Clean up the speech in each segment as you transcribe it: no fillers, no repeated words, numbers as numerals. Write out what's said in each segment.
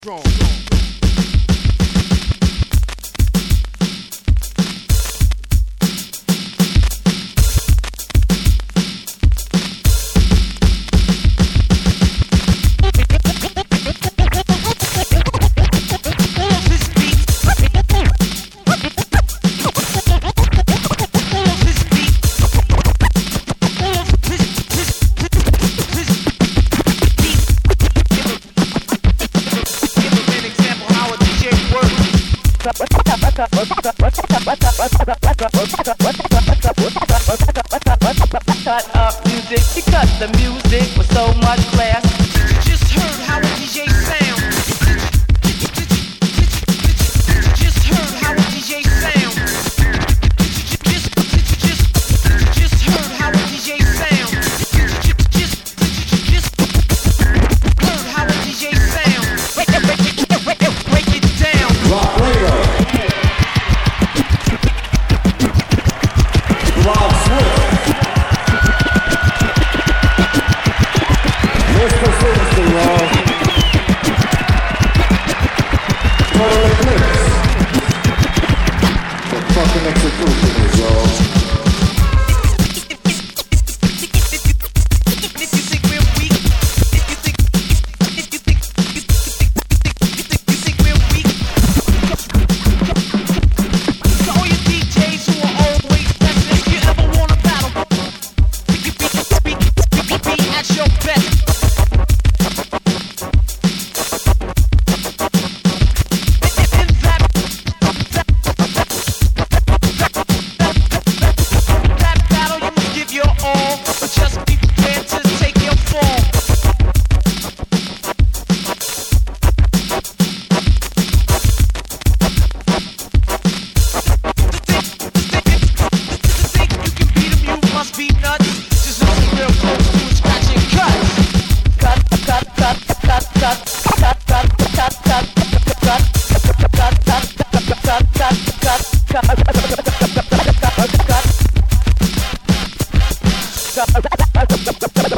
Cut up music, he cut the music with so much class. Just heard how a DJ sound. Just heard how a DJ sound. Just heard how a DJ sound. Just heard how a DJ sound. Break it down. Rock Radio. Rob Swift. Mr. Citizen, y'all. Total Eclipse. The fucking executioners, y'all.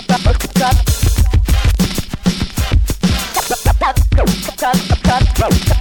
Cut.